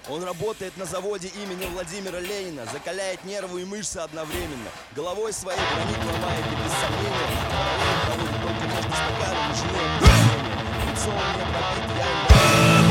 Он работает на заводе имени Владимира Ленина, закаляет нервы и мышцы одновременно. Головой своей гранит ломает и без сомнения параллельно проводит только между стаканом и женой. Лицо у меня пробит, я